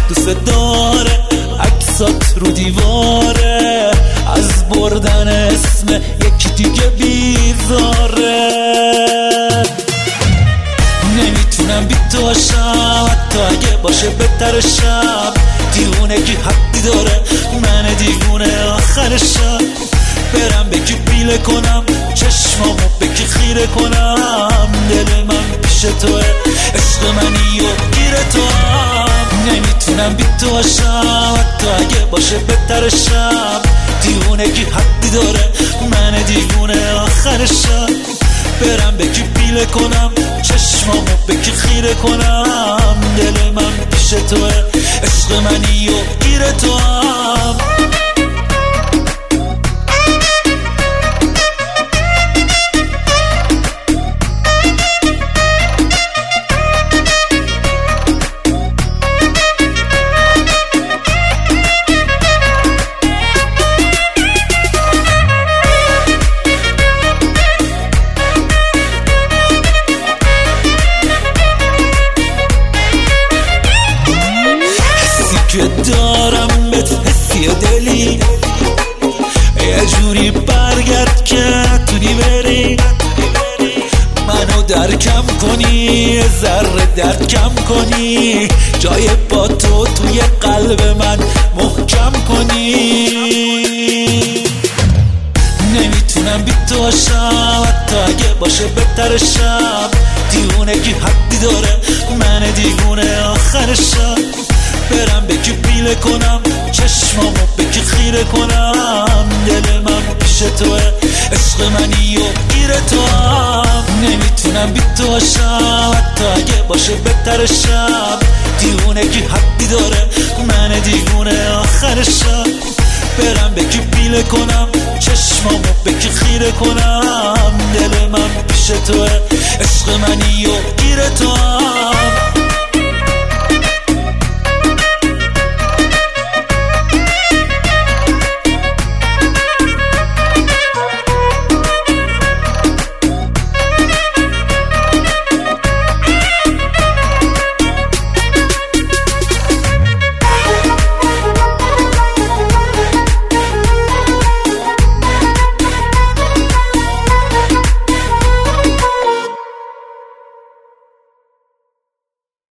دوست داره عکسات رو دیواره، از بردن اسم یکی دیگه بیزاره. نمیتونم بی تو باشم حتی اگه باشه بهترشم، دیوونگی حدی داره من دیوونه آخرشم. برم به کی پیله کنم چشمامو به کی خیره کنم، دل من پیش توه عشق منی و گیر تو هم. نمیتونم بی تو باشم حتی اگه باشه بهترشم، دیوونگی حدی داره من دیوونه آخرشم. برم به کی پیله کنم چشمامو به کی خیره کنم، دل من پیش توه عشق منی و گیر تو هم. که دارم بهت حسی دلی، یه جوری برگرد که نتونی بری، منو درکم کنی یه ذره درد کم کنی، جای با تو توی قلب من محکم کنی. نمیتونم بی تو باشم حتی اگه باشه بهترشم، دیوونگی حدی داره من دیوونه آخرشم. برم به کی پیله کنم چشمامو به کی خیره کنم، دل من پیش توه عشق منی و گیر تو هم. نمیتونم بی تو باشم حتی اگه باشه بهترشم، دیوونگی حدی داره من دیوونه آخرشم. برم به کی پیله کنم چشمامو به کی خیره کنم، دل من پیش توه عشق منی و گیر تو هم.